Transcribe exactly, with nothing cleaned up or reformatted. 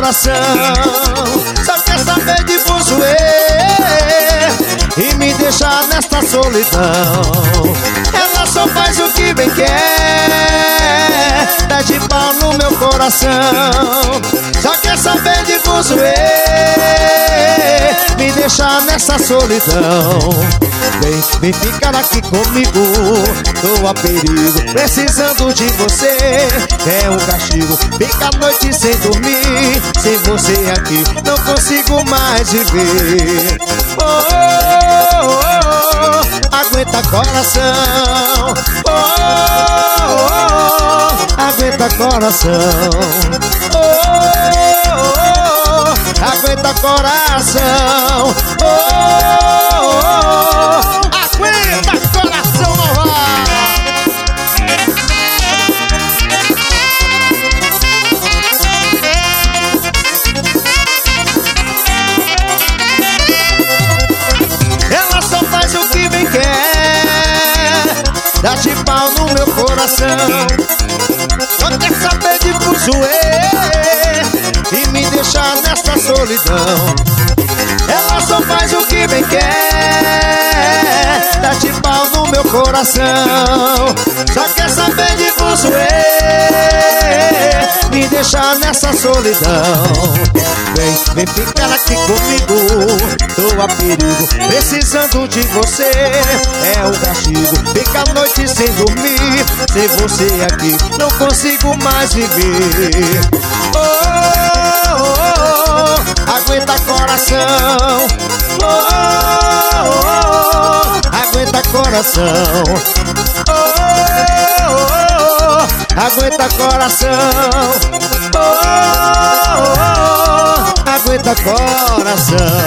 coração, só quer saber de fuzuê e me deixar nesta solidão. Ela só faz o que bem quer, dá de pau no meu coração, só quer saber de fuzuê, me deixar nessa solidão. Vem, vem ficar aqui comigo, tô a perigo, precisando de você. É um castigo, fica a noite sem dormir, sem você aqui não consigo mais viver. Oh, oh, oh, oh, aguenta coração. Oh, oh, oh, aguenta coração. Oh, oh, oh, aguenta coração. Oh, oh, oh, aguenta coração, não vai. Ela só faz o que bem quer, dá de pau no meu coração, só quer saber de fuzuê e me deixar nessa solidão. Ela só faz o que bem quer, dá de pau no meu coração, só quer saber de fuzuê, me deixar nessa solidão. Vem, vem ficar aqui comigo, tô a perigo, precisando de você. É um castigo, fica a noite sem dormir, sem você aqui não consigo mais viver. Oh, oh, oh, oh, aguenta coração. Oh, oh, oh, aguenta coração. Oh, oh, oh, aguenta coração. Oh, oh, oh, aguenta coração.